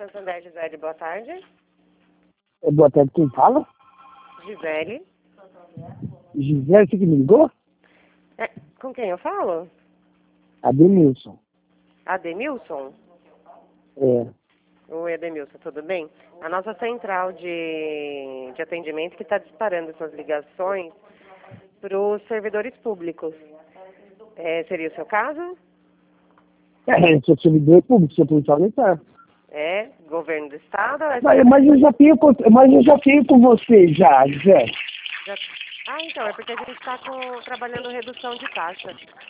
Santander, Gisele, boa tarde. Boa tarde, quem fala? Gisele. Gisele, você que me ligou? Com quem eu falo? Ademilson. Ademilson? É. Oi, Ademilson, tudo bem? A nossa central de atendimento que está disparando essas ligações para os servidores públicos. Seria o seu caso? Sou servidor público, sou policial militar. Governo do estado? Mas eu já tenho com você já, Gisele. Então, é porque a gente está trabalhando redução de taxa.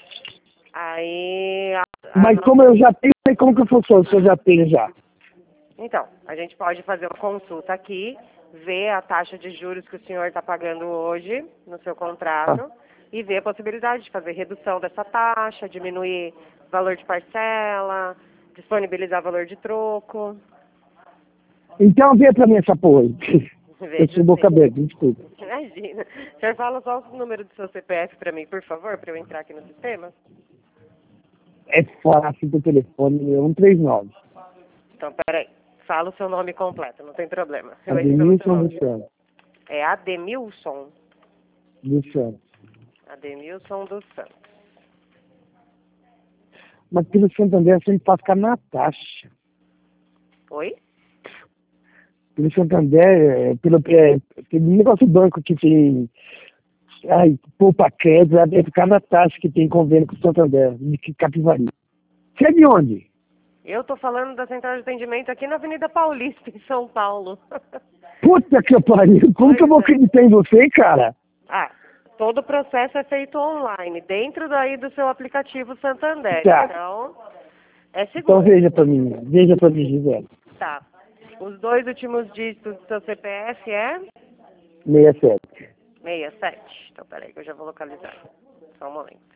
Aí... Mas como eu já tenho, como que funciona se eu já tenho já? Então, a gente pode fazer uma consulta aqui, ver a taxa de juros que o senhor está pagando hoje no seu contrato e ver a possibilidade de fazer redução dessa taxa, diminuir o valor de parcela, disponibilizar valor de troco. Então vê pra mim essa porra aí. Eu sou boca aberta, desculpa. Imagina. O senhor fala só o número do seu CPF para mim, por favor, para eu entrar aqui no sistema? É fácil do telefone, 139. Então, peraí. Fala o seu nome completo, não tem problema. Ademilson dos Santos. É Ademilson? Dos Santos. Ademilson dos Santos. Mas pelo Santander sempre passa ficar na taxa. Oi? Pelo Santander, pelo negócio do banco que tem, poupa crédito, é ficar na taxa que tem convênio com o Santander, de Capivari. Você é de onde? Eu tô falando da central de atendimento aqui na Avenida Paulista, em São Paulo. Puta que pariu, como que eu vou acreditar em você, cara? Todo o processo é feito online, dentro daí do seu aplicativo Santander. Tá. Então, é seguro. Então veja pra mim, Gisele. Tá. Os 2 últimos dígitos do seu CPF é? 67. 67. Então, peraí que eu já vou localizar. Só um momento.